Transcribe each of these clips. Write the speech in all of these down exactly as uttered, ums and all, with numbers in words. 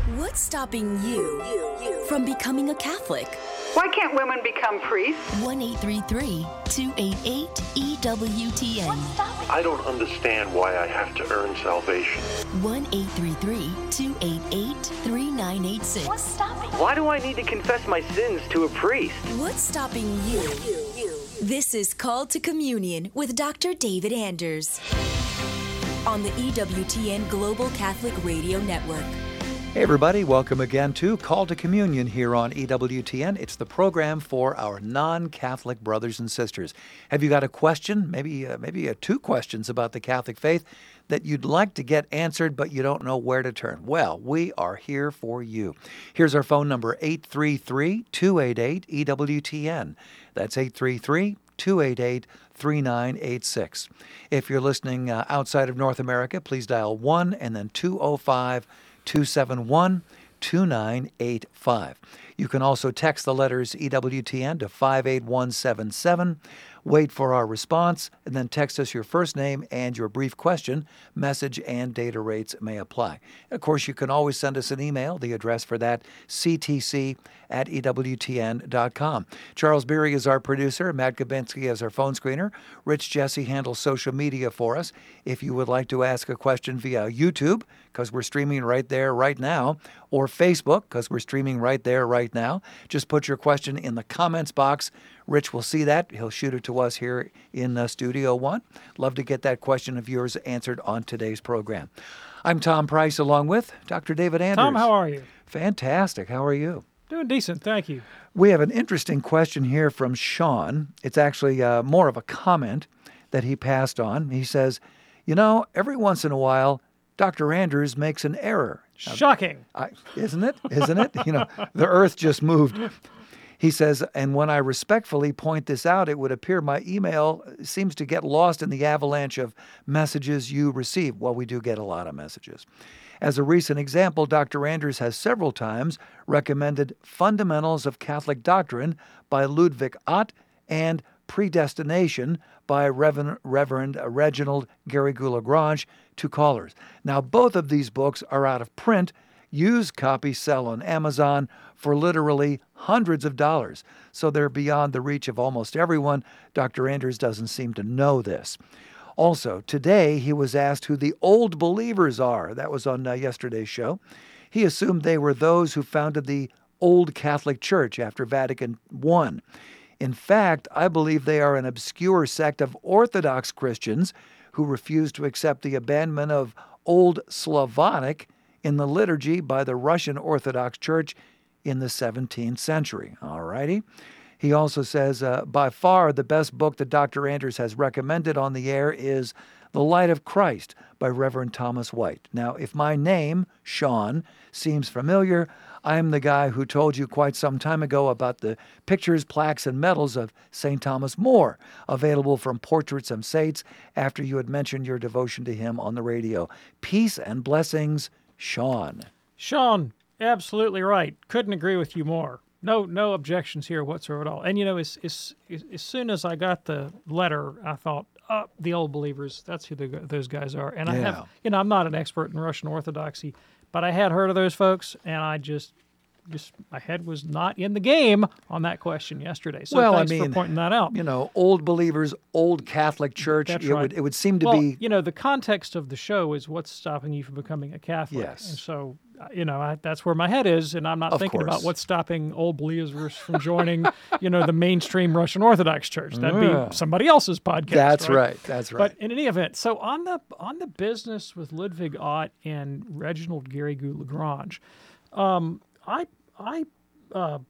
What's stopping you from becoming a Catholic? Why can't women become priests? one eight three three, two eight eight, E W T N. I don't understand why I have to earn salvation. one eight three three, two eight eight, three nine eight six. What's stopping? Why do I need to confess my sins to a priest? What's stopping you? This is Called to Communion with Doctor David Anders on the E W T N Global Catholic Radio Network. Hey everybody, welcome again to Call to Communion here on E W T N. It's the program for our non-Catholic brothers and sisters. Have you got a question, maybe uh, maybe uh, two questions about the Catholic faith that you'd like to get answered but you don't know where to turn? Well, we are here for you. Here's our phone number, eight three three, two eight eight, E W T N. That's eight three three, two eight eight, three nine eight six. If you're listening uh, outside of North America, please dial one and then two oh five, two seven one, two nine eight five. You can also text the letters E W T N to five eight one seven seven. Wait for our response, and then text us your first name and your brief question. Message and data rates may apply. Of course, you can always send us an email. The address for that, c t c at e w t n dot com. Charles Beery is our producer. Matt Gabinski is our phone screener. Rich Jesse handles social media for us. If you would like to ask a question via YouTube, because we're streaming right there right now, or Facebook, because we're streaming right there right now, just put your question in the comments box. Rich will see that. He'll shoot it to us here in uh, Studio One. Love to get that question of yours answered on today's program. I'm Tom Price along with Doctor David Anders. Tom, how are you? Fantastic. How are you? Doing decent, thank you. We have an interesting question here from Sean. It's actually uh, more of a comment that he passed on. He says, you know, every once in a while, Doctor Anders makes an error. Shocking. I, isn't it? Isn't it? You know, the earth just moved. He says, and when I respectfully point this out, it would appear my email seems to get lost in the avalanche of messages you receive. Well, we do get a lot of messages. As a recent example, Doctor Anders has several times recommended Fundamentals of Catholic Doctrine by Ludwig Ott and Predestination by Reverend, Reverend Reginald Garrigou-Lagrange to callers. Now, both of these books are out of print. Used copies sell on Amazon for literally hundreds of dollars, so they're beyond the reach of almost everyone. Doctor Anders doesn't seem to know this. Also, today he was asked who the Old Believers are. That was on uh, yesterday's show. He assumed they were those who founded the Old Catholic Church after Vatican One. In fact, I believe they are an obscure sect of Orthodox Christians who refuse to accept the abandonment of Old Slavonic in the liturgy by the Russian Orthodox Church in the seventeenth century. All righty. He also says, uh, by far the best book that Doctor Anders has recommended on the air is The Light of Christ by Reverend Thomas White. Now, if my name, Sean, seems familiar, I'm the guy who told you quite some time ago about the pictures, plaques, and medals of Saint Thomas More, available from Portraits of Saints, after you had mentioned your devotion to him on the radio. Peace and blessings, Sean. Sean, absolutely right. Couldn't agree with you more. No no objections here whatsoever at all. And, you know, as, as, as soon as I got the letter, I thought, oh, the Old Believers, that's who the, those guys are. And I Yeah. have, you know, I'm not an expert in Russian Orthodoxy, but I had heard of those folks, and I just, just my head was not in the game on that question yesterday. So Well, I thanks mean, for pointing that out. You know, Old Believers, Old Catholic Church. That's it right. would it would seem to well, be. you know, the context of the show is what's stopping you from becoming a Catholic. Yes. And so, uh, you know, I, that's where my head is, and I'm not Of thinking course. about what's stopping Old Believers from joining, you know, the mainstream Russian Orthodox Church. That'd Yeah. be somebody else's podcast. That's right. right. That's right. But in any event, so on the on the business with Ludwig Ott and Reginald Garrigou-Lagrange, um, I I uh,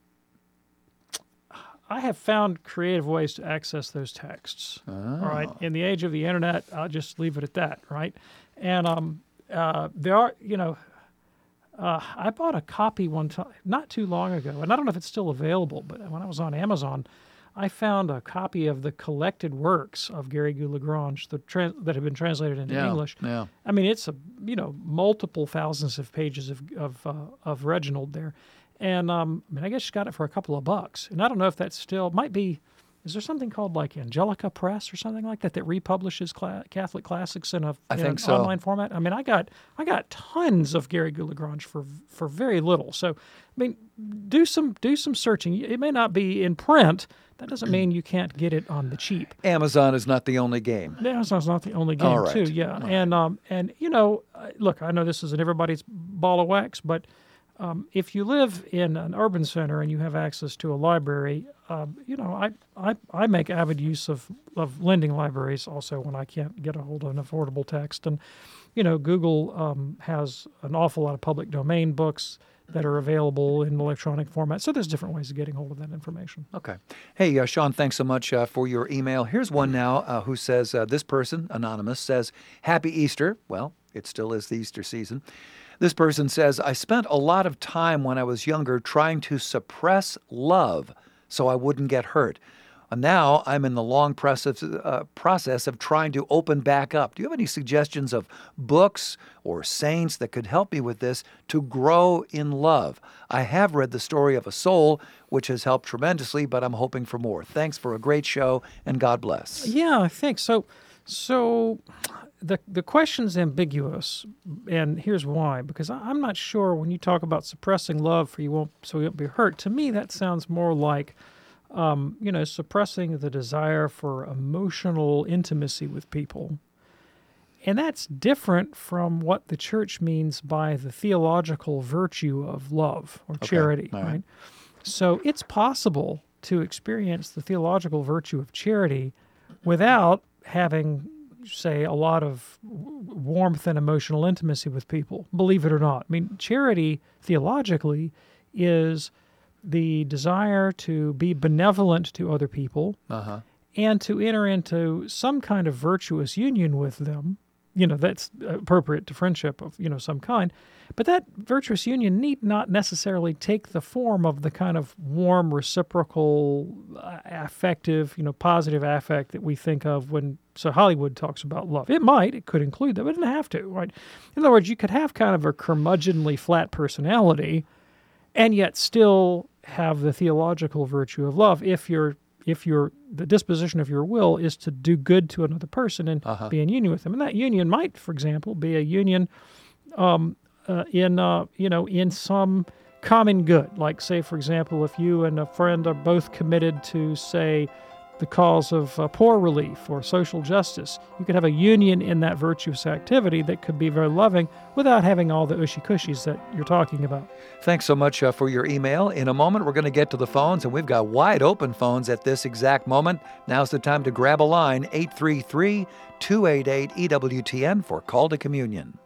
I have found creative ways to access those texts. Oh. All right, in the age of the internet, I'll just leave it at that. Right, and um, uh, there are you know. Uh, I bought a copy one time, not too long ago, and I don't know if it's still available, but when I was on Amazon, I found a copy of the collected works of Garrigou-Lagrange the trans- that have been translated into Yeah, English. yeah. I mean, it's a you know multiple thousands of pages of of, uh, of Reginald there, and um, I mean, I guess you got it for a couple of bucks, and I don't know if that's still might be is there something called like Angelica Press or something like that that republishes cla- Catholic classics in a I in think an so. online format? I mean, I got I got tons of Garrigou-Lagrange for for very little. So, I mean, do some do some searching. It may not be in print. That doesn't mean you can't get it on the cheap. Amazon is not the only game. Amazon's not the only game, All right. too. Yeah, and um, and you know, uh, look, I know this isn't everybody's ball of wax, but um, if you live in an urban center and you have access to a library, um, you know, I, I I make avid use of of lending libraries also when I can't get a hold of an affordable text, and you know, Google um, has an awful lot of public domain books that are available in electronic format. So there's different ways of getting hold of that information. Okay. Hey, uh, Sean, thanks so much uh, for your email. Here's one now uh, who says, uh, this person, anonymous, says, Happy Easter. Well, it still is the Easter season. This person says, I spent a lot of time when I was younger trying to suppress love so I wouldn't get hurt. And now I'm in the long process, uh, process of trying to open back up. Do you have any suggestions of books or saints that could help me with this to grow in love? I have read The Story of a Soul, which has helped tremendously, but I'm hoping for more. Thanks for a great show, and God bless. Yeah, I think so. So the the question's ambiguous, and here's why. Because I- I'm not sure when you talk about suppressing love for you won't so you won't be hurt. To me, that sounds more like Um, you know, suppressing the desire for emotional intimacy with people. And that's different from what the church means by the theological virtue of love or charity, all right. right. So it's possible to experience the theological virtue of charity without having, say, a lot of w- warmth and emotional intimacy with people, believe it or not. I mean, charity, theologically, is the desire to be benevolent to other people Uh-huh. and to enter into some kind of virtuous union with them. You know, that's appropriate to friendship of, you know, some kind. But that virtuous union need not necessarily take the form of the kind of warm, reciprocal, uh, affective, you know, positive affect that we think of when, so Hollywood talks about love. It might, it could include that, but it doesn't have to, right? In other words, you could have kind of a curmudgeonly flat personality and yet still have the theological virtue of love if you're if you're the disposition of your will is to do good to another person and Uh-huh. be in union with them. And that union might, for example, be a union um, uh, in uh, you know in some common good. Like, say, for example, if you and a friend are both committed to, say, the cause of uh, poor relief or social justice, you could have a union in that virtuous activity that could be very loving without having all the ushy-cushies that you're talking about. Thanks so much uh, for your email. In a moment, we're going to get to the phones, and we've got wide open phones at this exact moment. Now's the time to grab a line, eight three three, two eight eight, E W T N for Call to Communion.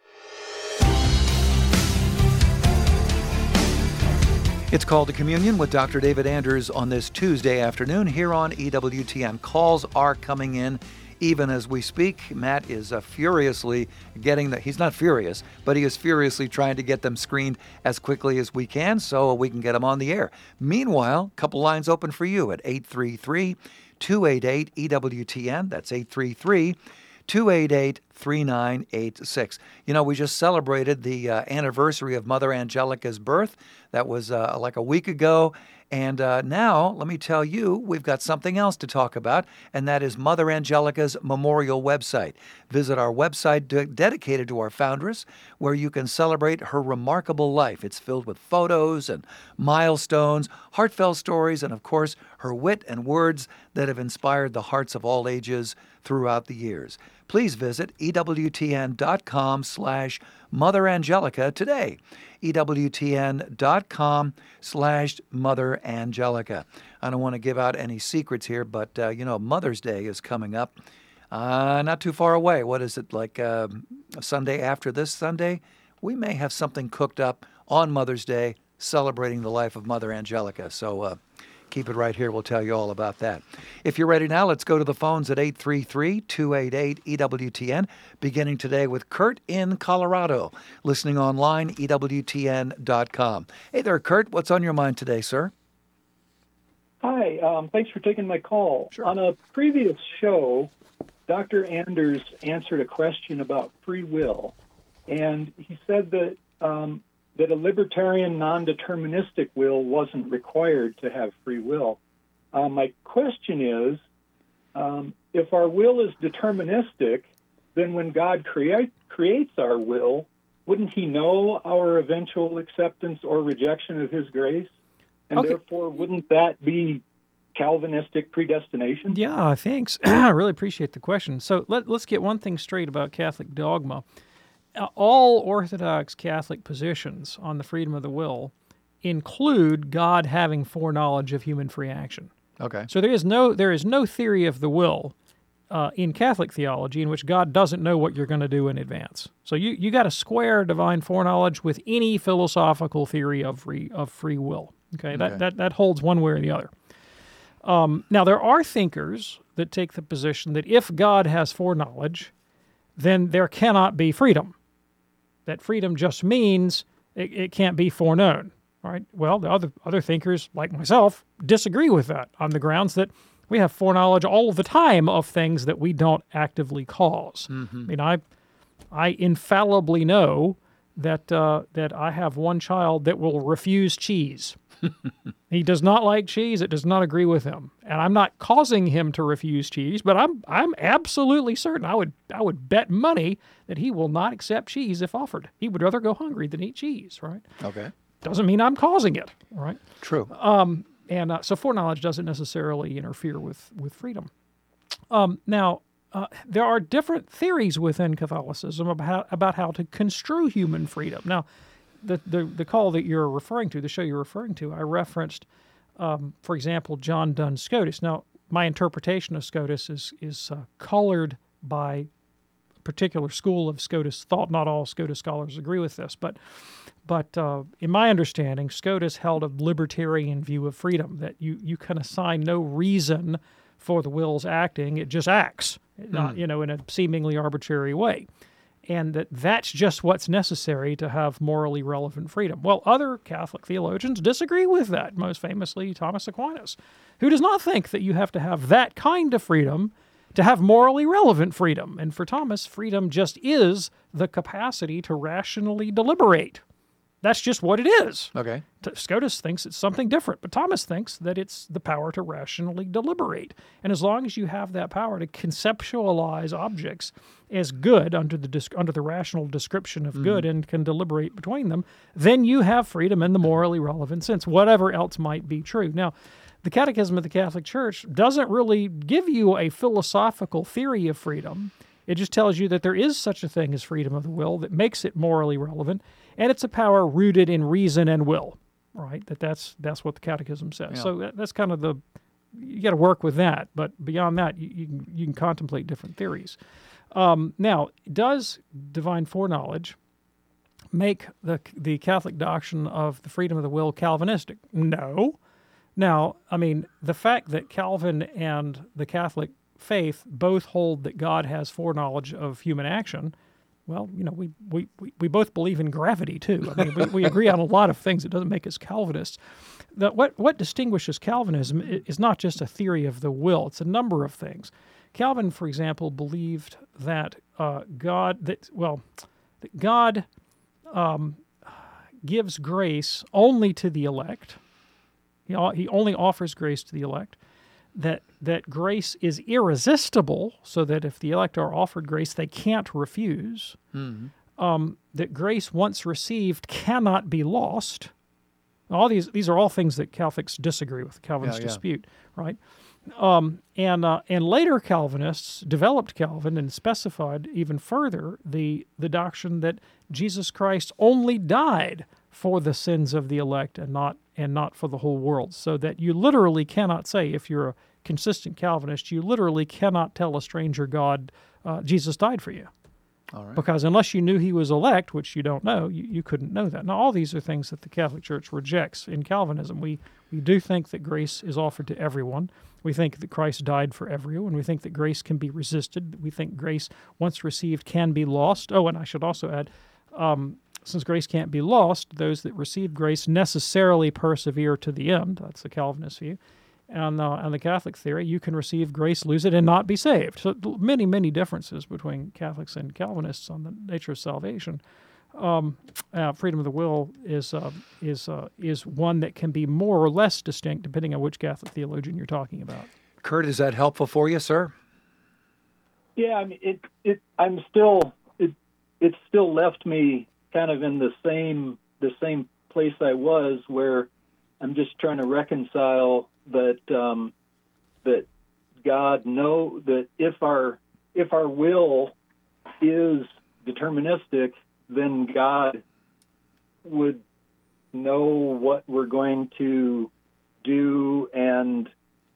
It's Call to Communion with Doctor David Anders on this Tuesday afternoon here on E W T N. Calls are coming in even as we speak. Matt is uh, furiously getting the, he's not furious, but he is furiously trying to get them screened as quickly as we can so we can get them on the air. Meanwhile, a couple lines open for you at eight three three, two eight eight, E W T N. That's eight three three, two eight eight, three nine eight six. You know, we just celebrated the uh, anniversary of Mother Angelica's birth. That was uh, like a week ago. And uh, now, let me tell you, we've got something else to talk about, and that is Mother Angelica's memorial website. Visit our website de- dedicated to our foundress, where you can celebrate her remarkable life. It's filled with photos and milestones, heartfelt stories, and of course, her wit and words that have inspired the hearts of all ages throughout the years. Please visit ewtn.com slash Mother Angelica today. ewtn.com slash Mother Angelica. I don't want to give out any secrets here, but, uh, you know, Mother's Day is coming up. Uh, not too far away. What is it, like uh, Sunday after this Sunday? We may have something cooked up on Mother's Day celebrating the life of Mother Angelica. So uh, keep it right here. We'll tell you all about that. If you're ready now, let's go to the phones at eight three three, two eight eight, E W T N, beginning today with Kurt in Colorado, listening online, E W T N dot com. Hey there, Kurt. What's on your mind today, sir? Hi. Um, thanks for taking my call. Sure. On a previous show, Doctor Anders answered a question about free will, and he said that um, that a libertarian, non-deterministic will wasn't required to have free will. Uh, my question is, um, if our will is deterministic, then when God create, creates our will, wouldn't he know our eventual acceptance or rejection of his grace? And Okay. therefore, wouldn't that be Calvinistic predestination? Yeah, thanks. I really appreciate the question. So let, let's get one thing straight about Catholic dogma. Uh, all Orthodox Catholic positions on the freedom of the will include God having foreknowledge of human free action. Okay. So there is no there is no theory of the will uh, in Catholic theology in which God doesn't know what you're going to do in advance. So you you got to square divine foreknowledge with any philosophical theory of free of free will. Okay, that Okay. that that holds one way or the other. Um, now there are thinkers that take the position that if God has foreknowledge, then there cannot be freedom. That freedom just means it, it can't be foreknown. All right. Well, the other other thinkers, like myself, disagree with that on the grounds that we have foreknowledge all the time of things that we don't actively cause. I mean, I I infallibly know that uh, that I have one child that will refuse cheese. He does not like cheese. It does not agree with him, and I'm not causing him to refuse cheese. But I'm I'm absolutely certain. I would I would bet money that he will not accept cheese if offered. He would rather go hungry than eat cheese. Right? Okay. Doesn't mean I'm causing it. Right? True. And uh, so foreknowledge doesn't necessarily interfere with, with freedom. Um, now, uh, there are different theories within Catholicism about how, about how to construe human freedom. Now, the, the, the call that you're referring to, the show you're referring to, I referenced, um, for example, John Duns Scotus. Now, my interpretation of Scotus is, is uh, colored by a particular school of Scotus thought. Not all Scotus scholars agree with this, but But uh, in my understanding, Scotus held a libertarian view of freedom, that you, you can assign no reason for the will's acting. It just acts, not, you know, in a seemingly arbitrary way. And that that's just what's necessary to have morally relevant freedom. Well, other Catholic theologians disagree with that, most famously Thomas Aquinas, who does not think that you have to have that kind of freedom to have morally relevant freedom. And for Thomas, freedom just is the capacity to rationally deliberate. That's just what it is. Okay. T- Scotus thinks it's something different, but Thomas thinks that it's the power to rationally deliberate. And as long as you have that power to conceptualize objects as good under the dis- under the rational description of good and can deliberate between them, then you have freedom in the morally relevant sense, whatever else might be true. Now, the Catechism of the Catholic Church doesn't really give you a philosophical theory of freedom. It just tells you that there is such a thing as freedom of the will that makes it morally relevant, and it's a power rooted in reason and will, right? That that's that's what the Catechism says. Yeah. So that, that's kind of the, you got to work with that, but beyond that, you, you, can, you can contemplate different theories. Um, now, does divine foreknowledge make the the Catholic doctrine of the freedom of the will Calvinistic? No. Now, I mean, the fact that Calvin and the Catholic faith both hold that God has foreknowledge of human action, well, you know, we, we, we, we both believe in gravity, too. I mean, we, we agree on a lot of things. It doesn't make us Calvinists. The, what, what distinguishes Calvinism is not just a theory of the will. It's a number of things. Calvin, for example, believed that uh, God, that well, that God um, gives grace only to the elect. He, he only offers grace to the elect. That that grace is irresistible, so that if the elect are offered grace, they can't refuse. Mm-hmm. Um, that grace once received cannot be lost. All these these are all things that Catholics disagree with. Calvinists Yeah, yeah. dispute, right? Um, and uh, and later Calvinists developed Calvin and specified even further the the doctrine that Jesus Christ only died for the sins of the elect and not and not for the whole world. So that you literally cannot say, if you're a consistent Calvinist, you literally cannot tell a stranger God, uh, Jesus died for you. All right. Because unless you knew he was elect, which you don't know, you, you couldn't know that. Now, all these are things that the Catholic Church rejects in Calvinism. We we do think that grace is offered to everyone. We think that Christ died for everyone. We think that grace can be resisted. We think grace, once received, can be lost. Oh, and I should also add, um, since grace can't be lost, those that receive grace necessarily persevere to the end. That's the Calvinist view. And uh, on the Catholic theory, you can receive grace, lose it, and not be saved. So many, many differences between Catholics and Calvinists on the nature of salvation. um, uh, freedom of the will is uh, is uh, is one that can be more or less distinct depending on which Catholic theologian you're talking about. Kurt, is that helpful for you, sir? Yeah, I mean, it, it, I'm still, it, it still left me kind of in the same, the same place I was, where I'm just trying to reconcile that, um, that God know that if our, if our will is deterministic, then God would know what we're going to do, and,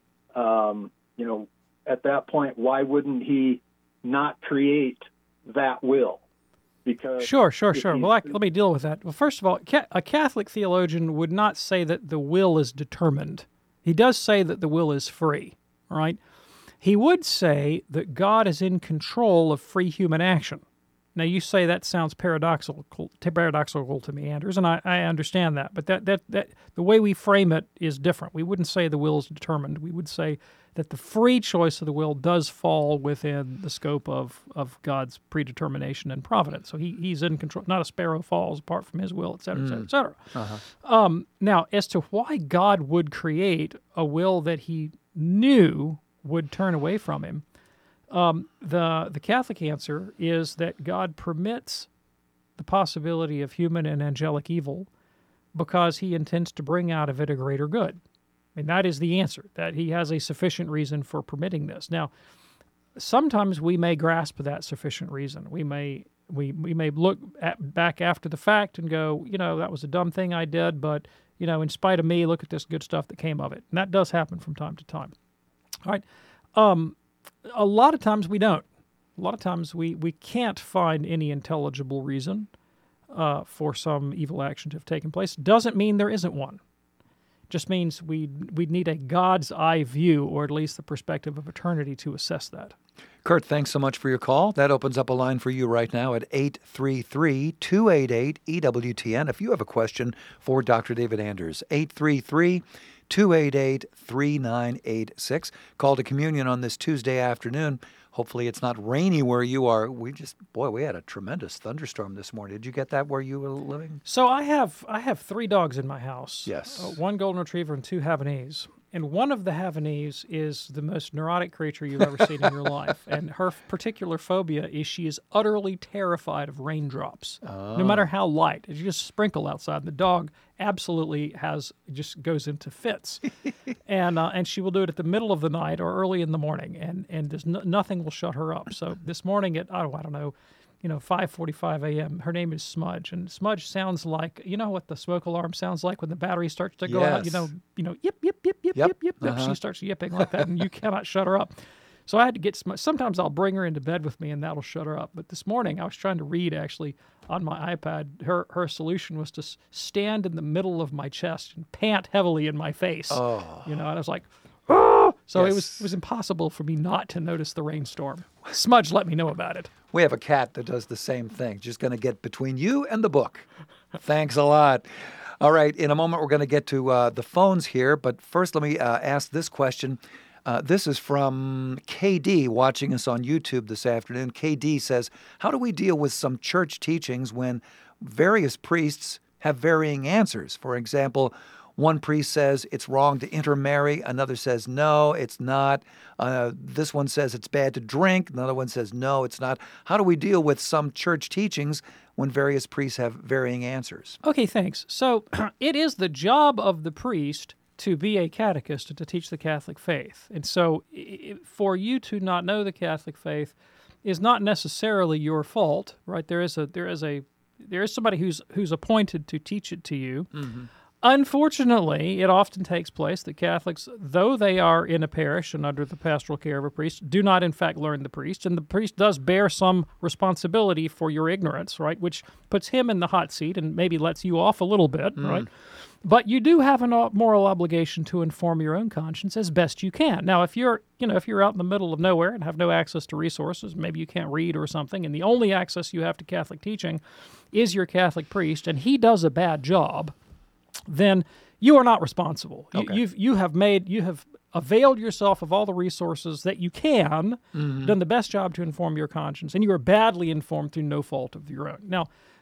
um, you know, at that point, why wouldn't he not create that will? Because sure, sure, sure. Well, I, let me deal with that. Well, first of all, a Catholic theologian would not say that the will is determined. He does say that the will is free, right? He would say that God is in control of free human action. Now, you say that sounds paradoxical, paradoxical to me, Anders, and I, I understand that. But that, that, that the way we frame it is different. We wouldn't say the will is determined. We would say that the free choice of the will does fall within the scope of, of God's predetermination and providence. So he, he's in control. Not a sparrow falls apart from his will, et cetera, et cetera, et cetera. Uh-huh. Um, now, as to why God would create a will that he knew would turn away from him, Um, the the Catholic answer is that God permits the possibility of human and angelic evil because he intends to bring out of it a greater good. And that is the answer, that he has a sufficient reason for permitting this. Now, sometimes we may grasp that sufficient reason. We may we, we may look at, back after the fact and go, you know, that was a dumb thing I did, but, you know, in spite of me, look at this good stuff that came of it. And that does happen from time to time. All right. Um, A lot of times we don't. A lot of times we, we can't find any intelligible reason uh, for some evil action to have taken place. Doesn't mean there isn't one. Just means we we need a God's eye view, or at least the perspective of eternity, to assess that. Kurt, thanks so much for your call. That opens up a line for you right now at eight three three, two eight eight, E W T N. If you have a question for Doctor David Anders, eight three three, two eight eight, three nine eight six. Call to communion on this Tuesday afternoon. Hopefully it's not rainy where you are. We just, boy, we had a tremendous thunderstorm this morning. Did you get that where you were living? So I have I have three dogs in my house. Yes. Uh, one golden retriever and two Havanese. And one of the Havanese is the most neurotic creature you've ever seen in your life. And her particular phobia is she is utterly terrified of raindrops, oh. no matter how light. It's just sprinkle outside. The dog absolutely has, just goes into fits. and uh, and she will do it at the middle of the night or early in the morning, and, and there's no, nothing will shut her up. So this morning at, oh, I don't know, you know, five forty-five a.m., her name is Smudge, and Smudge sounds like, you know what the smoke alarm sounds like when the battery starts to go yes. out, you know, you know, yip, yip, yip, yip, yep. yip, yip, yip. Uh-huh. She starts yipping like that, and you cannot shut her up. So I had to get Smudge. Sometimes I'll bring her into bed with me, and that'll shut her up. But this morning, I was trying to read, actually, on my iPad. Her her solution was to stand in the middle of my chest and pant heavily in my face. Oh. You know, and I was like, oh! So yes. it was it was impossible for me not to notice the rainstorm. Smudge let me know about it. We have a cat that does the same thing. Just going to get between you and the book. Thanks a lot. All right, in a moment, we're going to get to uh, the phones here. But first, let me uh, ask this question. Uh, this is from K D watching us on YouTube this afternoon. K D says, how do we deal with some church teachings when various priests have varying answers? For example, one priest says it's wrong to intermarry. Another says, no, it's not. Uh, this one says it's bad to drink. Another one says, no, it's not. How do we deal with some church teachings when various priests have varying answers? Okay, thanks. So it is the job of the priest to be a catechist and to teach the Catholic faith. And so I- for you to not know the Catholic faith is not necessarily your fault, right? There is a there is a there is somebody who's who's appointed to teach it to you. Mm-hmm. Unfortunately, it often takes place that Catholics, though they are in a parish and under the pastoral care of a priest, do not in fact learn the priest, and the priest does bear some responsibility for your ignorance, right, which puts him in the hot seat and maybe lets you off a little bit, mm. right? But you do have a moral obligation to inform your own conscience as best you can. Now, if you're, you know, if you're out in the middle of nowhere and have no access to resources, maybe you can't read or something, and the only access you have to Catholic teaching is your Catholic priest, and he does a bad job, then you are not responsible. Okay. You, you've you have made you have availed yourself of all the resources that you can, mm-hmm. done the best job to inform your conscience, and you are badly informed through no fault of your own. Now,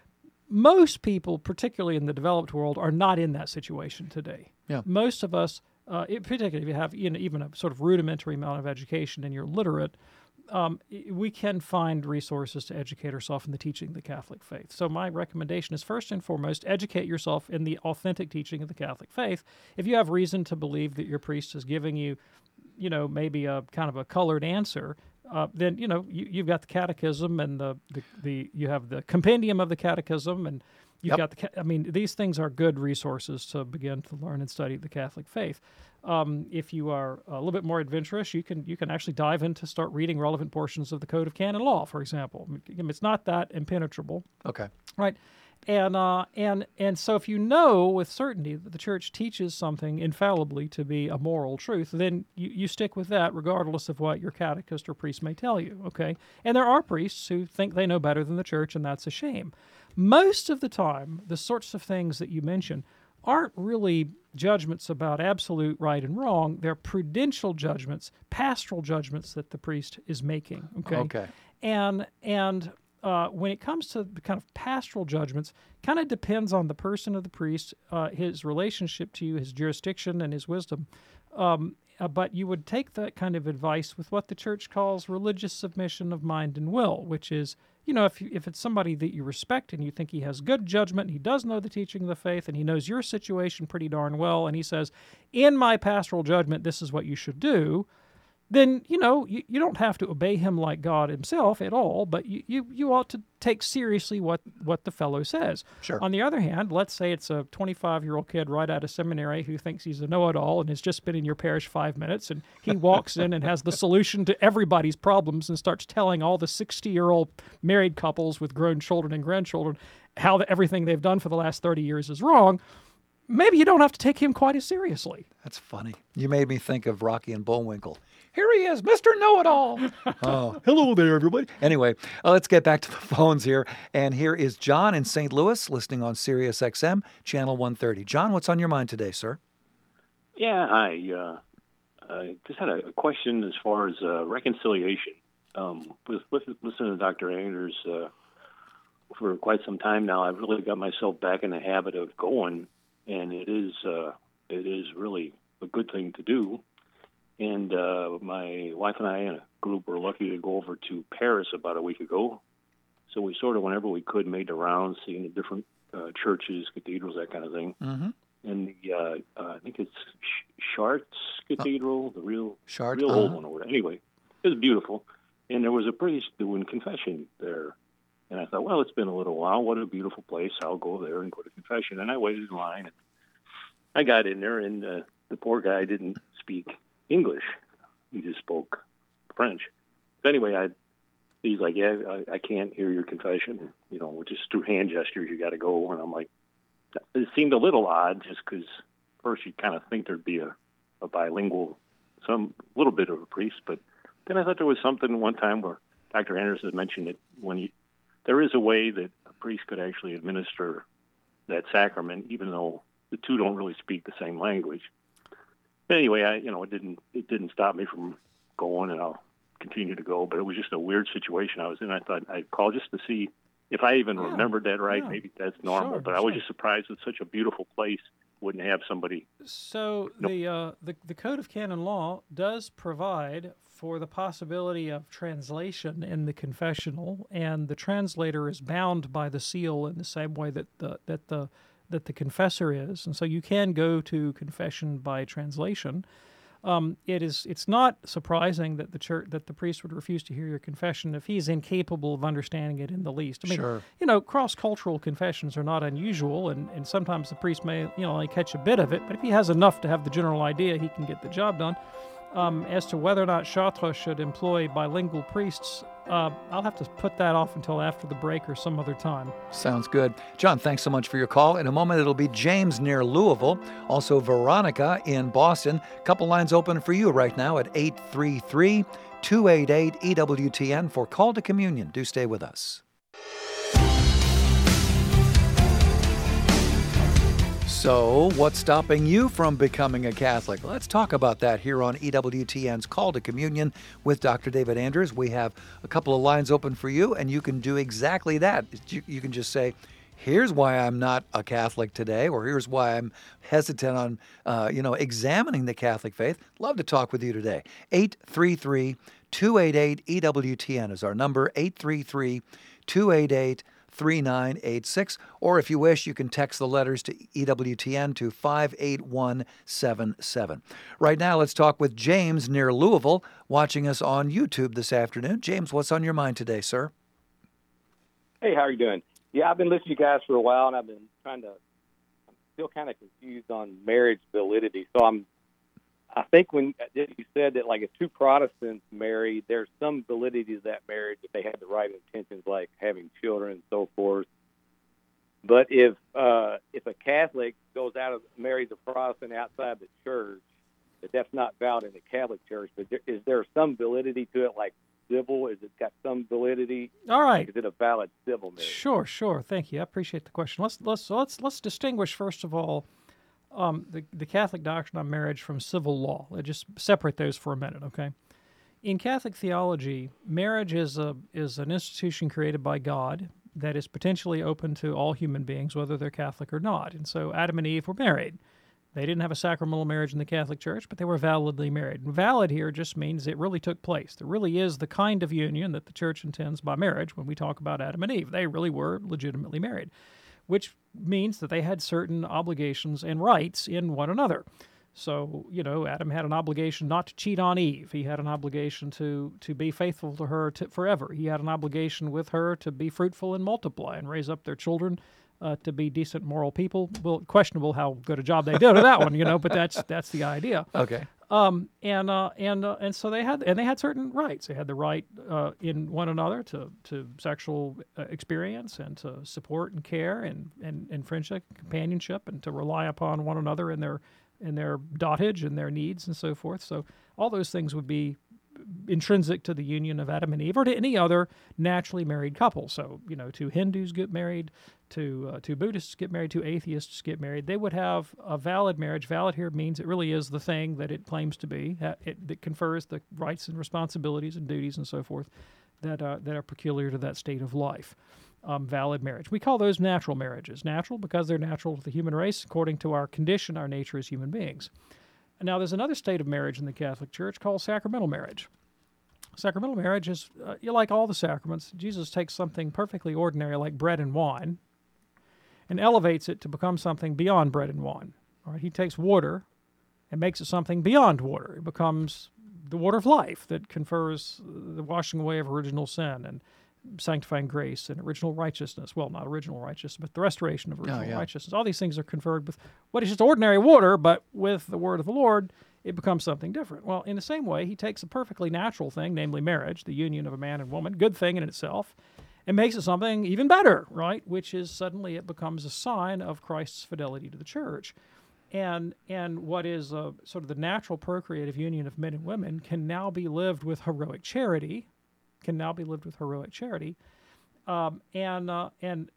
most people, particularly in the developed world, are not in that situation today. Yeah. Most of us, uh, it- particularly if you have you know, even a sort of rudimentary amount of education and you're literate, um, i- we can find resources to educate ourselves in the teaching of the Catholic faith. So my recommendation is first and foremost, educate yourself in the authentic teaching of the Catholic faith. If you have reason to believe that your priest is giving you, you know, maybe a kind of a colored answer, uh, then, you know, you, you've got the catechism and the, the, the, you have the compendium of the catechism and you've Yep. got the, ca- I mean, these things are good resources to begin to learn and study the Catholic faith. Um, if you are a little bit more adventurous, you can, you can actually dive into start reading relevant portions of the Code of Canon Law, for example. I mean, it's not that impenetrable. Okay. Right. And uh, and and so if you know with certainty that the church teaches something infallibly to be a moral truth, then you, you stick with that regardless of what your catechist or priest may tell you, okay? And there are priests who think they know better than the church, and that's a shame. Most of the time, the sorts of things that you mention aren't really judgments about absolute right and wrong. They're prudential judgments, pastoral judgments that the priest is making, okay? Okay. And and uh, when it comes to the kind of pastoral judgments, kind of depends on the person of the priest, uh, his relationship to you, his jurisdiction, and his wisdom. Um, uh, but you would take that kind of advice with what the church calls religious submission of mind and will, which is, you know, if you, if it's somebody that you respect and you think he has good judgment, he does know the teaching of the faith, and he knows your situation pretty darn well, and he says, in my pastoral judgment, this is what you should do, then, you know, you, you don't have to obey him like God himself at all, but you, you, you ought to take seriously what, what the fellow says. Sure. On the other hand, let's say it's a twenty-five-year-old kid right out of seminary who thinks he's a know-it-all and has just been in your parish five minutes, and he walks in and has the solution to everybody's problems and starts telling all the sixty-year-old married couples with grown children and grandchildren how the, everything they've done for the last thirty years is wrong. Maybe you don't have to take him quite as seriously. That's funny. You made me think of Rocky and Bullwinkle. Here he is, Mister Know-It-All. Oh, hello there, everybody. Anyway, uh, let's get back to the phones here. And here is John in Saint Louis, listening on Sirius X M, channel one thirty. John, what's on your mind today, sir? Yeah, hi. Uh, I just had a question as far as uh, reconciliation. Um, with, with listening to Doctor Anders uh, for quite some time now, I've really got myself back in the habit of going, and it is uh, it is really a good thing to do. And uh, my wife and I and a group were lucky to go over to Paris about a week ago. So we sort of, whenever we could, made the rounds, seeing the different uh, churches, cathedrals, that kind of thing. Mm-hmm. And the, uh, uh, I think it's Ch- Chartres Cathedral, the real, Chartres, real uh-huh. old one. Or whatever. Anyway, it was beautiful. And there was a priest doing confession there. And I thought, well, it's been a little while. What a beautiful place. I'll go there and go to confession. And I waited in line. And I got in there, and uh, the poor guy didn't speak English. He just spoke French. But anyway, I he's like, yeah, I, I can't hear your confession. You know, just through hand gestures, you got to go. And I'm like, it seemed a little odd just because first you kind of think there'd be a, a bilingual, some little bit of a priest. But then I thought there was something one time where Doctor Anders had mentioned that when you, there is a way that a priest could actually administer that sacrament, even though the two don't really speak the same language. But anyway, I, you know, it didn't it didn't stop me from going, and I'll continue to go. But it was just a weird situation I was in. I thought I'd call just to see if I even Yeah, remembered that right. yeah. Maybe that's normal. Sure, but I was sure. just surprised that such a beautiful place wouldn't have somebody. So Nope. the, uh, the the Code of Canon Law does provide for the possibility of translation in the confessional, and the translator is bound by the seal in the same way that the that the that the confessor is, and so you can go to confession by translation. Um, it is it's not surprising that the church that the priest would refuse to hear your confession if he's incapable of understanding it in the least. I mean, Sure. you know, cross-cultural confessions are not unusual, and, and sometimes the priest may, you know, only catch a bit of it, but if he has enough to have the general idea, he can get the job done. Um, as to whether or not Chartres should employ bilingual priests, uh, I'll have to put that off until after the break or some other time. Sounds good. John, thanks so much for your call. In a moment, it'll be James near Louisville, also Veronica in Boston. Couple lines open for you right now at eight three three, two eight eight, E W T N for Call to Communion. Do stay with us. So, what's stopping you from becoming a Catholic? Let's talk about that here on E W T N's Call to Communion with Doctor David Anders. We have a couple of lines open for you, and you can do exactly that. You, you can just say, here's why I'm not a Catholic today, or here's why I'm hesitant on, uh, you know, examining the Catholic faith, love to talk with you today. eight three three, two eight eight, E W T N is our number, eight three three, two eight eight, three nine eight six. Or if you wish, you can text the letters to E W T N to five eight one seven seven. Right now, let's talk with James near Louisville, watching us on YouTube this afternoon. James, what's on your mind today, sir? Hey, how are you doing? Yeah, I've been listening to you guys for a while, and I've been trying to, I'm still kind of confused on marriage validity. So I'm, I think when you said that, like, if two Protestants marry, there's some validity to that marriage if they had the right intentions, like having children and so forth. But if uh, if a Catholic goes out of marries a Protestant outside the church, that that's not valid in the Catholic Church. But there, is there some validity to it, like civil? Is it got some validity? All right. Is it a valid civil marriage? Sure, sure. Thank you. I appreciate the question. Let's let's let's let's distinguish first of all um, the the Catholic doctrine on marriage from civil law. Let's just separate those for a minute, okay? In Catholic theology, marriage is a is an institution created by God that is potentially open to all human beings, whether they're Catholic or not. And so Adam and Eve were married. They didn't have a sacramental marriage in the Catholic Church, but they were validly married. And valid here just means it really took place. There really is the kind of union that the Church intends by marriage when we talk about Adam and Eve. They really were legitimately married, which means that they had certain obligations and rights in one another. So, you know, Adam had an obligation not to cheat on Eve. He had an obligation to to be faithful to her to, forever. He had an obligation with her to be fruitful and multiply and raise up their children uh, to be decent, moral people. Well, questionable how good a job they did of that one, you know, but that's that's the idea. Okay. Um, and uh, and uh, and so they had and they had certain rights. They had the right uh, in one another to to sexual uh, experience and to support and care and, and, and friendship, companionship, and to rely upon one another in their in their dotage and their needs and so forth. So all those things would be intrinsic to the union of Adam and Eve or to any other naturally married couple. So, you know, two Hindus get married, two, uh, two Buddhists get married, two atheists get married. They would have a valid marriage. Valid here means it really is the thing that it claims to be. It, it confers the rights and responsibilities and duties and so forth that, uh, that are peculiar to that state of life. Um, valid marriage. We call those natural marriages. Natural because they're natural to the human race according to our condition, our nature as human beings. And now there's another state of marriage in the Catholic Church called sacramental marriage. Sacramental marriage is, uh, like all the sacraments, Jesus takes something perfectly ordinary like bread and wine and elevates it to become something beyond bread and wine. All right? He takes water and makes it something beyond water. It becomes the water of life that confers the washing away of original sin and sanctifying grace and original righteousness. Well, not original righteousness, but the restoration of original oh, yeah. righteousness. All these things are conferred with what is just ordinary water, but with the word of the Lord, it becomes something different. Well, in the same way, he takes a perfectly natural thing, namely marriage, the union of a man and woman, good thing in itself, and makes it something even better, right? Which is suddenly it becomes a sign of Christ's fidelity to the church. And and what is a, sort of the natural procreative union of men and women can now be lived with heroic charity, can now be lived with heroic charity, um, and uh, and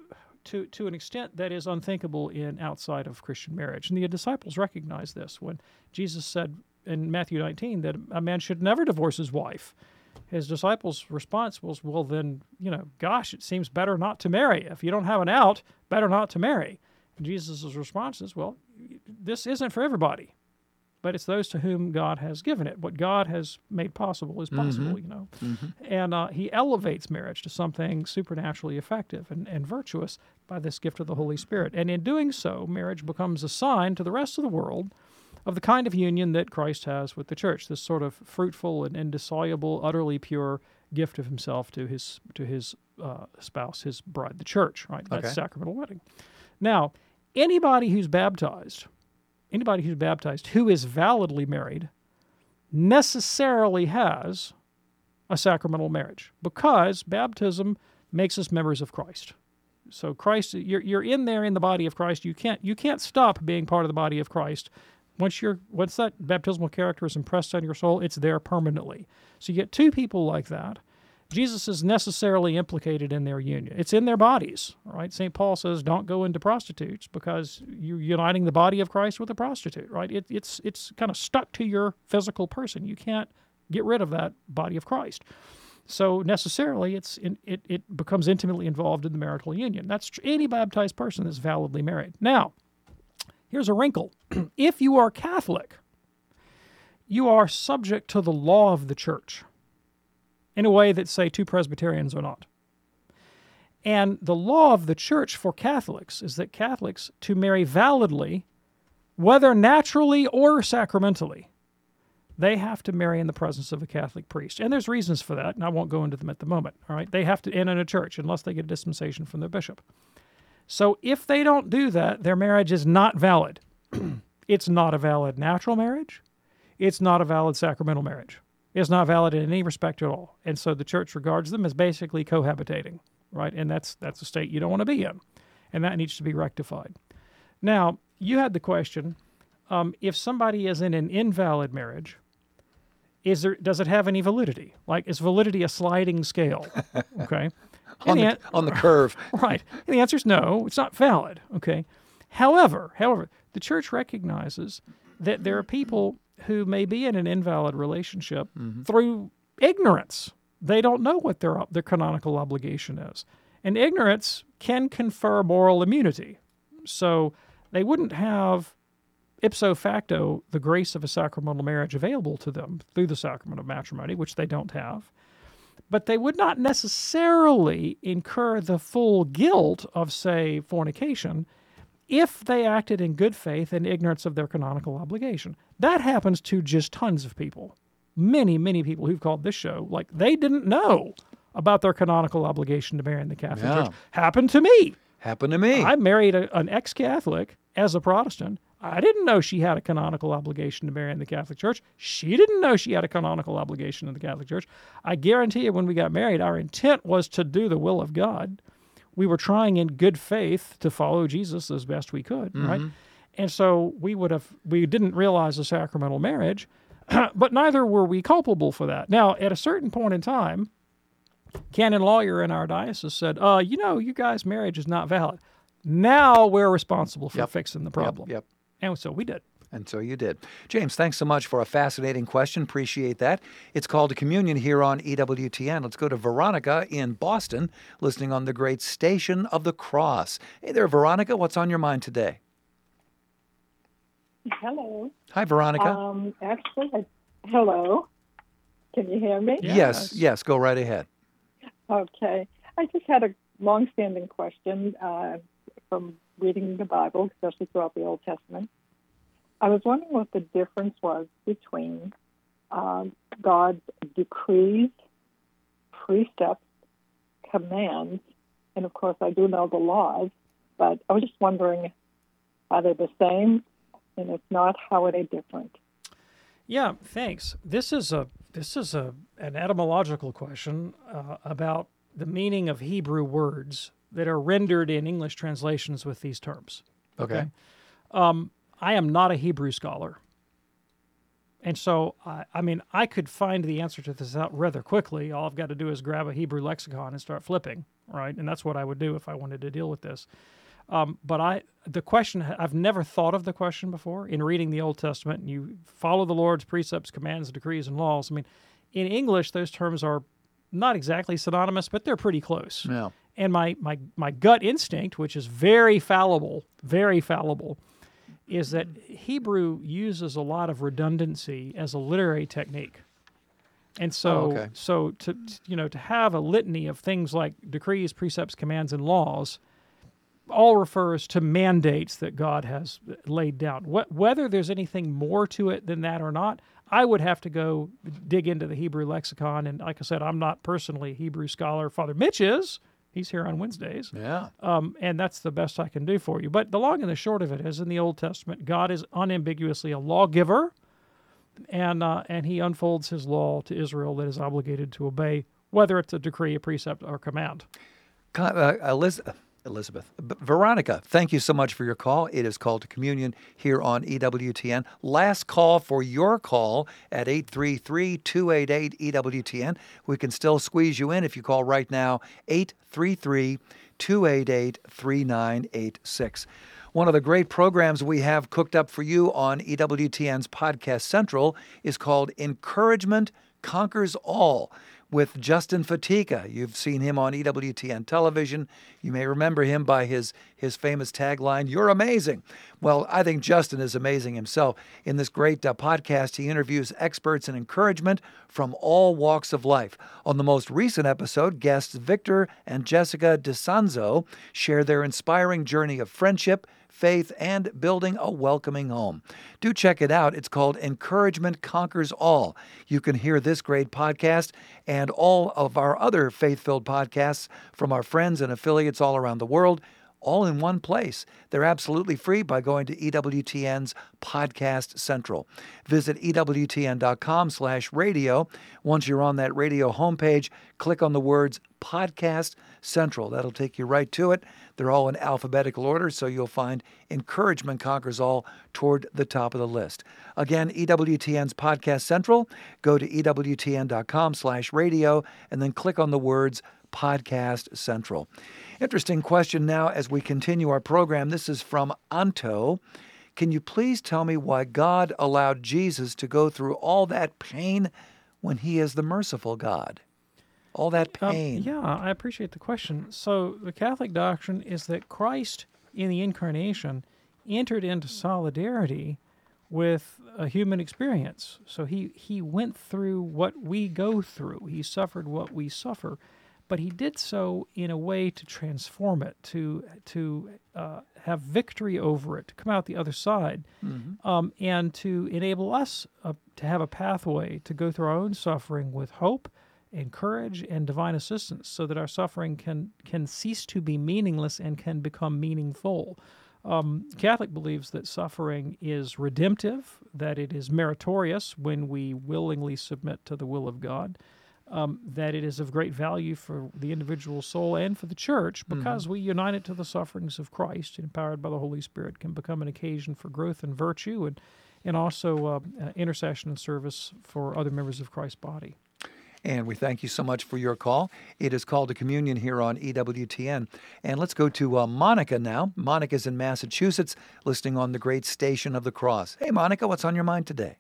to to an extent that is unthinkable in outside of Christian marriage. And the disciples recognized this when Jesus said in Matthew nineteen that a man should never divorce his wife. His disciples' response was, well, then, you know, gosh, it seems better not to marry. If you don't have an out, better not to marry. And Jesus' response is, well, this isn't for everybody. But it's those to whom God has given it. What God has made possible is possible, mm-hmm. you know. Mm-hmm. And uh, he elevates marriage to something supernaturally effective and, and virtuous by this gift of the Holy Spirit. And in doing so, marriage becomes a sign to the rest of the world of the kind of union that Christ has with the church, this sort of fruitful and indissoluble, utterly pure gift of himself to his to his uh, spouse, his bride, the church, right? That's okay. Sacramental wedding. Now, anybody who's baptized... Anybody who's baptized who is validly married necessarily has a sacramental marriage because baptism makes us members of Christ. So Christ, you're you're in there in the body of Christ. You can't you can't stop being part of the body of Christ. Once you're once that baptismal character is impressed on your soul, it's there permanently. So you get two people like that. Jesus is necessarily implicated in their union. It's in their bodies, right? Saint Paul says, don't go into prostitutes because you're uniting the body of Christ with a prostitute, right? It, it's it's kind of stuck to your physical person. You can't get rid of that body of Christ. So necessarily, it's in, it, it becomes intimately involved in the marital union. That's tr- any baptized person is validly married. Now, here's a wrinkle. If you are Catholic, you are subject to the law of the church in a way that, say, two Presbyterians are not. And the law of the church for Catholics is that Catholics, to marry validly, whether naturally or sacramentally, they have to marry in the presence of a Catholic priest. And there's reasons for that, and I won't go into them at the moment. All right, they have to end in a church unless they get a dispensation from their bishop. So if they don't do that, their marriage is not valid. It's not a valid natural marriage. It's not a valid sacramental marriage. It's not valid in any respect at all. And so the church regards them as basically cohabitating, right? And that's that's a state you don't want to be in. And that needs to be rectified. Now, you had the question, um, if somebody is in an invalid marriage, is there does it have any validity? Like, is validity a sliding scale? Okay. on, the, the, on the curve. Right. And the answer is no, it's not valid. Okay. However, however, the church recognizes that there are people who may be in an invalid relationship mm-hmm. through ignorance. They don't know what their their canonical obligation is. And ignorance can confer moral immunity. So they wouldn't have ipso facto the grace of a sacramental marriage available to them through the sacrament of matrimony, which they don't have. But they would not necessarily incur the full guilt of, say, fornication if they acted in good faith and ignorance of their canonical obligation. That happens to just tons of people. Many, many people who've called this show, like, they didn't know about their canonical obligation to marry in the Catholic Yeah. Church. Happened to me. Happened to me. I married a, an ex-Catholic as a Protestant. I didn't know she had a canonical obligation to marry in the Catholic Church. She didn't know she had a canonical obligation in the Catholic Church. I guarantee you when we got married, our intent was to do the will of God. We were trying in good faith to follow Jesus as best we could, mm-hmm. right? And so we would have, we didn't realize a sacramental marriage, but neither were we culpable for that. Now, at a certain point in time, canon lawyer in our diocese said, uh, you know, you guys' marriage is not valid. Now we're responsible for Yep. fixing the problem. Yep, yep. And so we did. And so you did. James, thanks so much for a fascinating question. Appreciate that. It's called to Communion here on E W T N. Let's go to Veronica in Boston, listening on the great Station of the Cross. Hey there, Veronica. What's on your mind today? Hello. Hi, Veronica. Um, actually, I, hello. Can you hear me? yes, yes, yes. Go right ahead. Okay. I just had a long-standing question uh, from reading the Bible, especially throughout the Old Testament. I was wondering what the difference was between uh, God's decrees, precepts, commands, and of course I do know the laws, but I was just wondering, are they the same? And if not, how are they different? Yeah, thanks. This is a this is a an etymological question uh, about the meaning of Hebrew words that are rendered in English translations with these terms. Okay. Um, I am not a Hebrew scholar. And so, I, I mean, I could find the answer to this out rather quickly. All I've got to do is grab a Hebrew lexicon and start flipping, right? And that's what I would do if I wanted to deal with this. Um, but I, the question, I've never thought of the question before in reading the Old Testament. And you follow the Lord's precepts, commands, decrees, and laws. I mean, in English, those terms are not exactly synonymous, but they're pretty close. Yeah. And my, my, my gut instinct, which is very fallible, very fallible, is that Hebrew uses a lot of redundancy as a literary technique. And so, Oh, okay. so to, you know, to have a litany of things like decrees, precepts, commands, and laws all refers to mandates that God has laid down. What, whether there's anything more to it than that or not, I would have to go dig into the Hebrew lexicon. And like I said, I'm not personally a Hebrew scholar. Father Mitch is. He's here on Wednesdays. Yeah. Um, and that's the best I can do for you. But the long and the short of it is, in the Old Testament, God is unambiguously a lawgiver, and uh, and he unfolds his law to Israel that is obligated to obey, whether it's a decree, a precept, or a command. Uh, Elizabeth, Elizabeth, Veronica, thank you so much for your call. It is Called to Communion here on E W T N. Last call for your call at eight three three, two eight eight, E W T N. We can still squeeze you in if you call right now, eight three three, two eight eight, three nine eight six. One of the great programs we have cooked up for you on E W T N's Podcast Central is called Encouragement Conquers All. with Justin Fatica. You've seen him on E W T N television. You may remember him by his, his famous tagline, "You're amazing." Well, I think Justin is amazing himself. In this great uh, podcast, he interviews experts in encouragement from all walks of life. On the most recent episode, guests Victor and Jessica DeSanzo share their inspiring journey of friendship, faith, and building a welcoming home. Do check it out. It's called Encouragement Conquers All. You can hear this great podcast and all of our other faith-filled podcasts from our friends and affiliates all around the world, all in one place. They're absolutely free by going to E W T N's Podcast Central. Visit E W T N dot com slash radio. Once you're on that radio homepage, click on the words Podcast Central. That'll take you right to it. They're all in alphabetical order, so you'll find Encouragement Conquers All toward the top of the list. Again, E W T N's Podcast Central. Go to E W T N dot com slash radio and then click on the words Podcast Central. Interesting question now as we continue our program. This is from Anto. Can you please tell me why God allowed Jesus to go through all that pain when he is the merciful God? All that pain. Um, yeah, I appreciate the question. So the Catholic doctrine is that Christ in the Incarnation entered into solidarity with a human experience. So he, he went through what we go through. He suffered what we suffer. But he did so in a way to transform it, to to uh, have victory over it, to come out the other side, mm-hmm. um, and to enable us uh, to have a pathway to go through our own suffering with hope and courage and divine assistance, so that our suffering can can cease to be meaningless and can become meaningful. Um, Catholic believes that suffering is redemptive, that it is meritorious when we willingly submit to the will of God. Um, that it is of great value for the individual soul and for the church because mm-hmm. we, united to the sufferings of Christ, empowered by the Holy Spirit, can become an occasion for growth and virtue and, and also uh, uh, intercession and service for other members of Christ's body. And we thank you so much for your call. It is Called to Communion here on E W T N. And let's go to uh, Monica now. Monica's in Massachusetts, listening on the great Station of the Cross. Hey, Monica, what's on your mind today?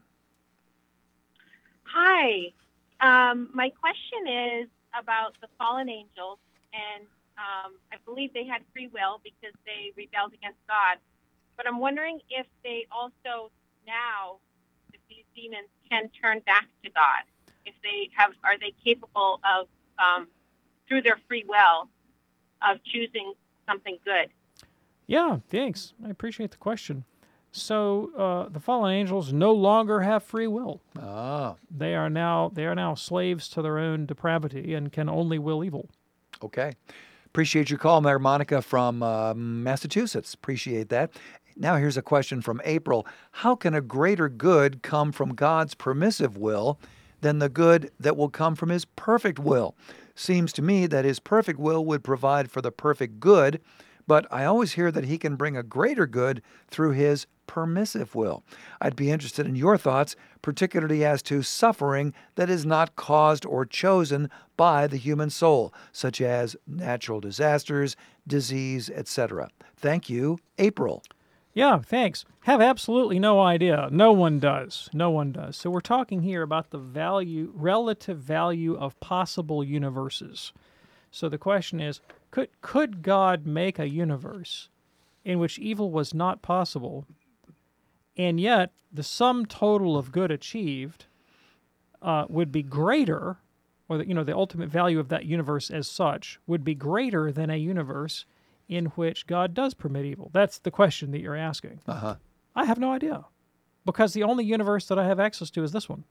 Hi. Um, my question is about the fallen angels, and um, I believe they had free will because they rebelled against God. But I'm wondering if they also now, if these demons can turn back to God, if they have, are they capable of, um, through their free will, of choosing something good? Yeah, thanks. I appreciate the question. So uh, the fallen angels no longer have free will. Ah. They are now they are now slaves to their own depravity and can only will evil. Okay. Appreciate your call, Mayor Monica from uh, Massachusetts. Appreciate that. Now here's a question from April. How can a greater good come from God's permissive will than the good that will come from his perfect will? Seems to me that his perfect will would provide for the perfect good, but I always hear that he can bring a greater good through his permissive will. I'd be interested in your thoughts, particularly as to suffering that is not caused or chosen by the human soul, such as natural disasters, disease, et cetera. Thank you, April. Yeah, thanks. Have absolutely no idea. No one does. No one does. So we're talking here about the value, relative value of possible universes. So the question is, could could God make a universe in which evil was not possible, and yet the sum total of good achieved uh, would be greater, or the, you know, the ultimate value of that universe as such would be greater than a universe in which God does permit evil? That's the question that you're asking. Uh-huh. I have no idea, because the only universe that I have access to is this one.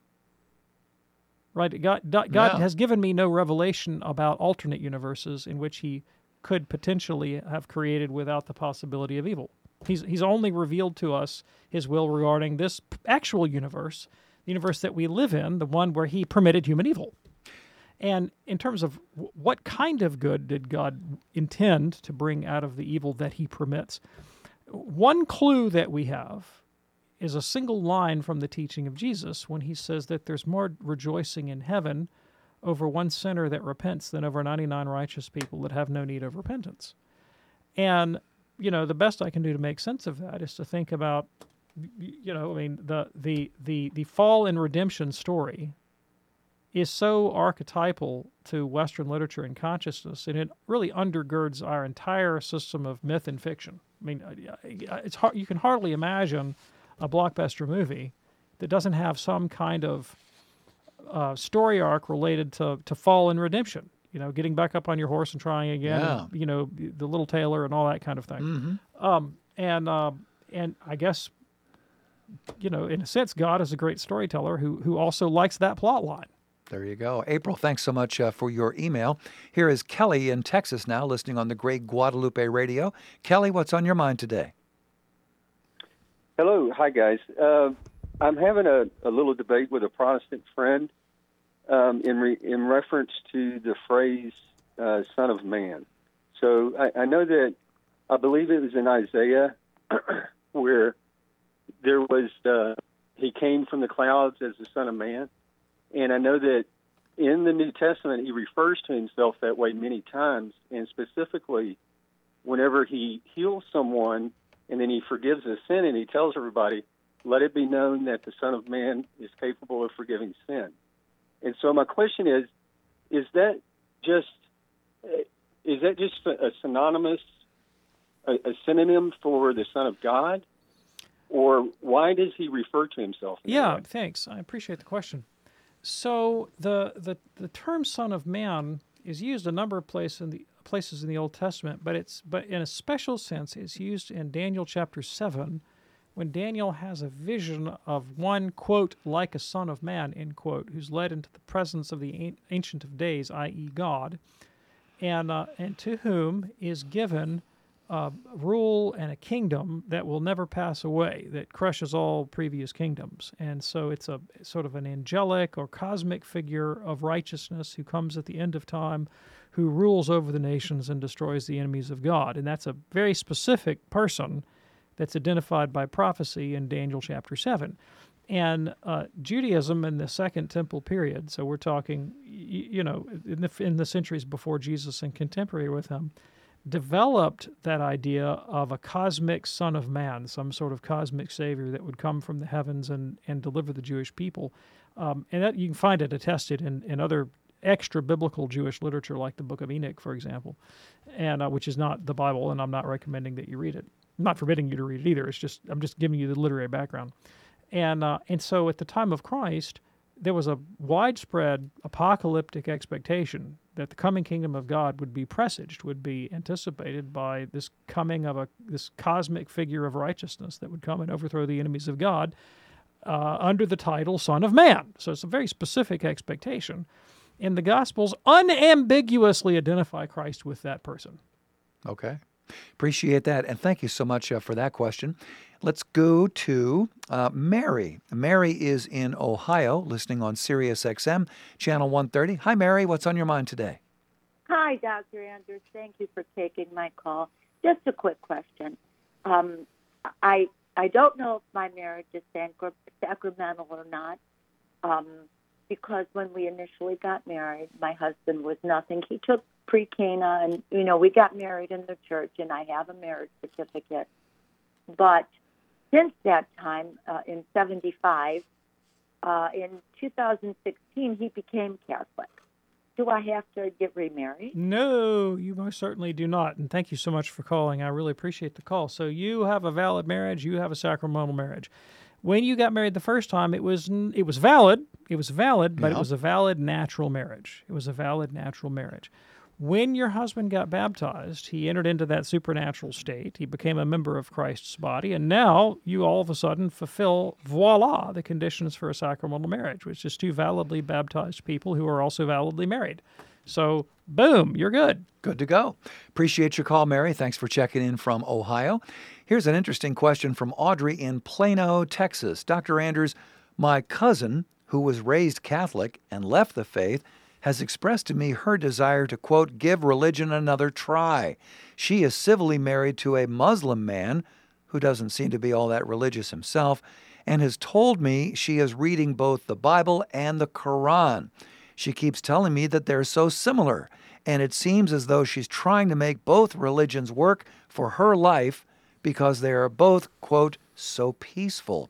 Right? God, God Yeah. has given me no revelation about alternate universes in which he could potentially have created without the possibility of evil. He's he's only revealed to us his will regarding this p- actual universe, the universe that we live in, the one where he permitted human evil. And in terms of w- what kind of good did God intend to bring out of the evil that he permits, one clue that we have is a single line from the teaching of Jesus when he says that there's more rejoicing in heaven over one sinner that repents than over ninety-nine righteous people that have no need of repentance. And, you know, the best I can do to make sense of that is to think about, you know, I mean, the the the, the fall and redemption story is so archetypal to Western literature and consciousness, and it really undergirds our entire system of myth and fiction. I mean, it's hard, you can hardly imagine a blockbuster movie that doesn't have some kind of uh, story arc related to, to fall and redemption. You know, getting back up on your horse and trying again. Yeah. And, you know, the little tailor and all that kind of thing. Mm-hmm. Um, and uh, and I guess, you know, in a sense, God is a great storyteller who who also likes that plot line. There you go. April, thanks so much uh, for your email. Here is Kelly in Texas now, listening on the great Guadalupe Radio. Kelly, what's on your mind today? Hello. Hi, guys. Uh, I'm having a, a little debate with a Protestant friend um, in re, in reference to the phrase uh, Son of Man. So I, I know that, I believe it was in Isaiah where there was, uh, he came from the clouds as the Son of Man. And I know that in the New Testament, he refers to himself that way many times, and specifically whenever he heals someone and then he forgives a sin and he tells everybody, let it be known that the Son of Man is capable of forgiving sin. And so my question is, is that just is that just a synonymous, a, a synonym for the Son of God? Or why does he refer to himself? Yeah, thanks. I appreciate the question. So the, the the term "Son of Man" is used a number of places in the places in the Old Testament, but it's but in a special sense, it's used in Daniel chapter seven, when Daniel has a vision of one, quote, like a son of man, end quote, who's led into the presence of the Ancient of Days, that is, God, and uh, and to whom is given Uh, rule and a kingdom that will never pass away, that crushes all previous kingdoms. And so it's a sort of an angelic or cosmic figure of righteousness who comes at the end of time, who rules over the nations and destroys the enemies of God. And that's a very specific person that's identified by prophecy in Daniel chapter seven. And uh, Judaism in the Second Temple period, so we're talking, you, you know, in the, in the centuries before Jesus and contemporary with him, developed that idea of a cosmic Son of Man, some sort of cosmic Savior that would come from the heavens and, and deliver the Jewish people. Um, and that you can find it attested in, in other extra-biblical Jewish literature, like the Book of Enoch, for example, and uh, which is not the Bible, and I'm not recommending that you read it. I'm not forbidding you to read it either. It's just I'm just giving you the literary background. And uh, and so at the time of Christ, there was a widespread apocalyptic expectation that the coming kingdom of God would be presaged, would be anticipated by this coming of a this cosmic figure of righteousness that would come and overthrow the enemies of God uh, under the title Son of Man. So it's a very specific expectation. And the Gospels unambiguously identify Christ with that person. Okay. Appreciate that. And thank you so much uh, for that question. Let's go to uh, Mary. Mary is in Ohio, listening on Sirius X M, channel one thirty. Hi, Mary. What's on your mind today? Hi, Doctor Andrews. Thank you for taking my call. Just a quick question. Um, I I don't know if my marriage is sacra- sacramental or not, um, because when we initially got married, my husband was nothing. He took pre-Cana, and, you know, we got married in the church, and I have a marriage certificate. But since that time, uh, in seventy-five, uh, in two thousand sixteen, he became Catholic. Do I have to get remarried? No, you most certainly do not. And thank you so much for calling. I really appreciate the call. So you have a valid marriage. You have a sacramental marriage. When you got married the first time, it was it was valid. It was valid, but Yeah. it was a valid natural marriage. It was a valid natural marriage. When your husband got baptized, he entered into that supernatural state. He became a member of Christ's body, and now you all of a sudden fulfill, voila, the conditions for a sacramental marriage, which is two validly baptized people who are also validly married. So, boom, you're good. Good to go. Appreciate your call, Mary. Thanks for checking in from Ohio. Here's an interesting question from Audrey in Plano, Texas. Doctor Andrews, my cousin, who was raised Catholic and left the faith, has expressed to me her desire to, quote, give religion another try. She is civilly married to a Muslim man who doesn't seem to be all that religious himself and has told me she is reading both the Bible and the Quran. She keeps telling me that they're so similar, and it seems as though she's trying to make both religions work for her life because they are both, quote, so peaceful.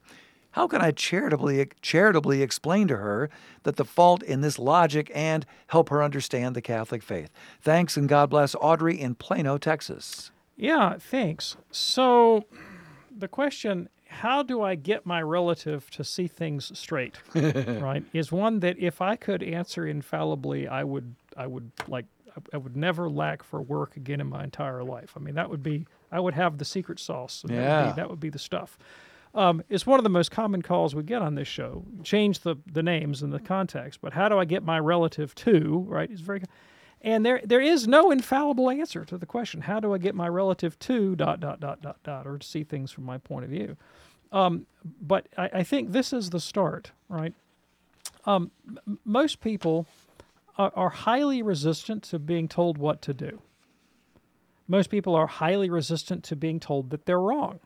How can I charitably charitably explain to her that the fault in this logic and help her understand the Catholic faith? Thanks, and God bless. Audrey in Plano, Texas. Yeah, thanks. So the question, how do I get my relative to see things straight, right, is one that if I could answer infallibly, I would, I would like, I would never lack for work again in my entire life. I mean, that would be, I would have the secret sauce. And Yeah. That would be, that would be the stuff. Um, it's one of the most common calls we get on this show. Change the, the names and the context, but how do I get my relative to, right, is very, and there there is no infallible answer to the question, how do I get my relative to dot, dot, dot, dot, dot, or to see things from my point of view. Um, but I, I think this is the start, right? Um, m- most people are, are highly resistant to being told what to do. Most people are highly resistant to being told that they're wrong.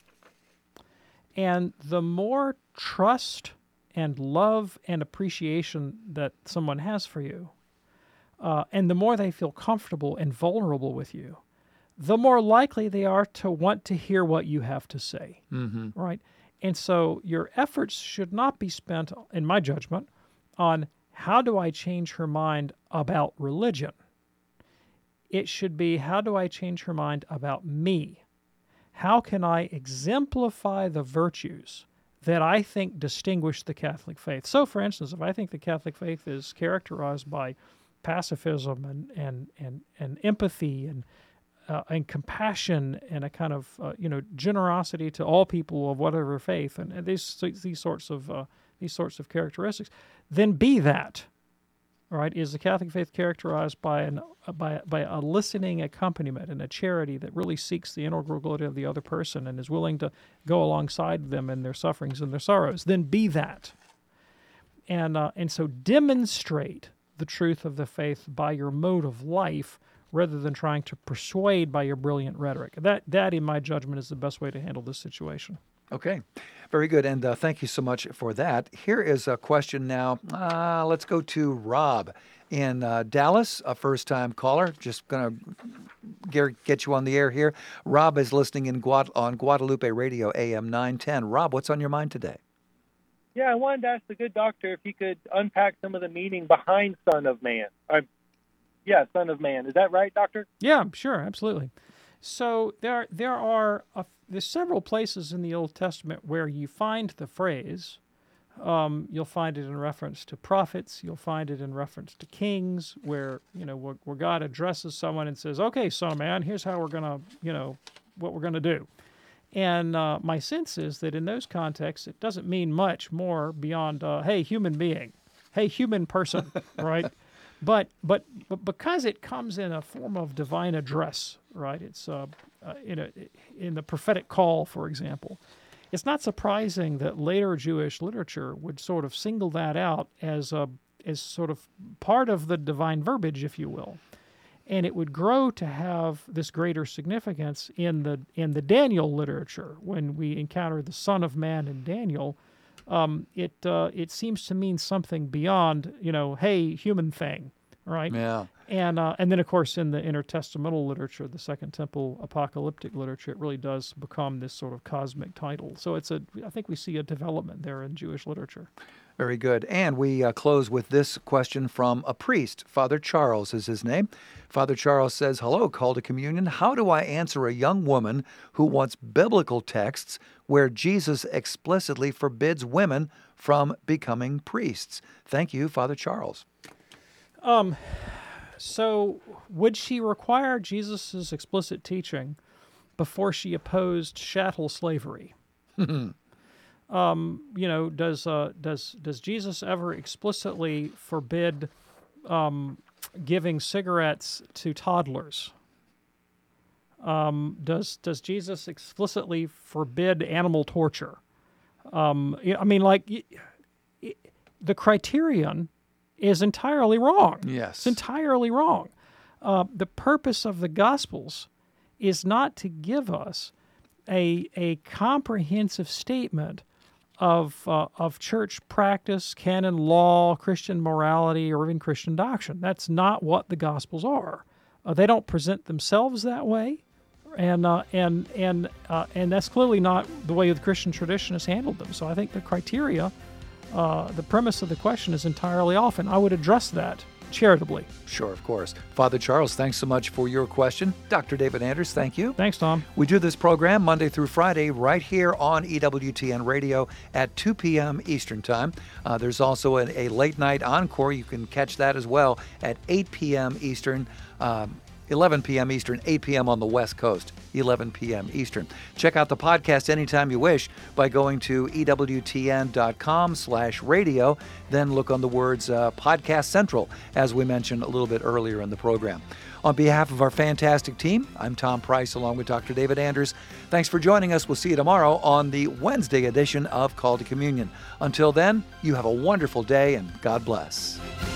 And the more trust and love and appreciation that someone has for you, uh, and the more they feel comfortable and vulnerable with you, the more likely they are to want to hear what you have to say, Mm-hmm. right? And so your efforts should not be spent, in my judgment, on how do I change her mind about religion. It should be, how do I change her mind about me? How can I exemplify the virtues that I think distinguish the Catholic faith? So, for instance, if I think the Catholic faith is characterized by pacifism and and and, and empathy and uh, and compassion and a kind of uh, you know generosity to all people of whatever faith and, and these these sorts of uh, these sorts of characteristics, then be that. All right, is the Catholic faith characterized by an by by a listening accompaniment and a charity that really seeks the integral good of the other person and is willing to go alongside them in their sufferings and their sorrows? Then be that, and uh, and so demonstrate the truth of the faith by your mode of life, rather than trying to persuade by your brilliant rhetoric. That that, in my judgment, is the best way to handle this situation. Okay, very good. And uh, thank you so much for that. Here is a question now. Uh, let's go to Rob in uh, Dallas, a first-time caller. Just going to get you on the air here. Rob is listening in Guad- on Guadalupe Radio, A M nine ten. Rob, what's on your mind today? Yeah, I wanted to ask the good doctor if he could unpack some of the meaning behind Son of Man. Uh, yeah, Son of Man. Is that right, Doctor? Yeah, sure, absolutely. So there, there are a, there's several places in the Old Testament where you find the phrase. Um, you'll find it in reference to prophets. You'll find it in reference to kings, where you know where, where God addresses someone and says, "Okay, Son of Man, here's how we're gonna, you know, what we're gonna do." And uh, my sense is that in those contexts, it doesn't mean much more beyond, uh, "Hey, human being, hey, human person," right? But, but but because it comes in a form of divine address, right? It's uh, uh, in a in the prophetic call, for example. It's not surprising that later Jewish literature would sort of single that out as a as sort of part of the divine verbiage, if you will, and it would grow to have this greater significance in the in the Daniel literature when we encounter the Son of Man in Daniel. Um, it uh, it seems to mean something beyond, you know, hey, human thing, right? Yeah. And uh, and then, of course, in the intertestamental literature, the Second Temple apocalyptic literature, it really does become this sort of cosmic title. So it's a, I think we see a development there in Jewish literature. Very good. And we uh, close with this question from a priest. Father Charles is his name. Father Charles says, "Hello, Call to Communion. How do I answer a young woman who wants biblical texts where Jesus explicitly forbids women from becoming priests?" Thank you, Father Charles. Um, so would she require Jesus' explicit teaching before she opposed chattel slavery? Um, you know, does uh, does does Jesus ever explicitly forbid um, giving cigarettes to toddlers? Um, does does Jesus explicitly forbid animal torture? Um, I mean, like the criterion is entirely wrong. Yes, it's entirely wrong. Uh, the purpose of the Gospels is not to give us a a comprehensive statement of uh, of church practice, canon law, Christian morality, or even Christian doctrine. That's not what the Gospels are. Uh, they don't present themselves that way, and uh, and and uh, and that's clearly not the way the Christian tradition has handled them. So I think the criteria, uh, the premise of the question is entirely off, and I would address that charitably. Sure, of course. Father Charles, thanks so much for your question. Doctor David Anders, thank you. Thanks, Tom. We do this program Monday through Friday right here on E W T N Radio at two p.m. Eastern Time. Uh, there's also a, a late night encore. You can catch that as well at eight p.m. Eastern. Um, eleven p.m. Eastern, eight p.m. on the West Coast, eleven p.m. Eastern. Check out the podcast anytime you wish by going to ewtn.com slash radio. Then look on the words uh, Podcast Central, as we mentioned a little bit earlier in the program. On behalf of our fantastic team, I'm Tom Price along with Doctor David Anders. Thanks for joining us. We'll see you tomorrow on the Wednesday edition of Call to Communion. Until then, you have a wonderful day and God bless.